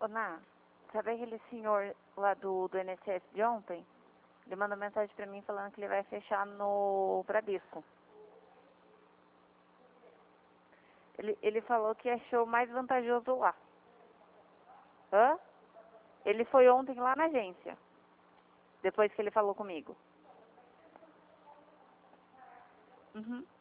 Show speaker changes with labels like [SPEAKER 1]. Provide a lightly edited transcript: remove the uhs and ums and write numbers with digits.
[SPEAKER 1] Ô, Ná, sabe aquele senhor lá do INSS de ontem? Ele mandou mensagem pra mim falando que ele vai fechar no Bradesco. Ele falou que achou mais vantajoso lá. Hã? Ele foi ontem lá na agência. Depois que ele falou comigo. Uhum.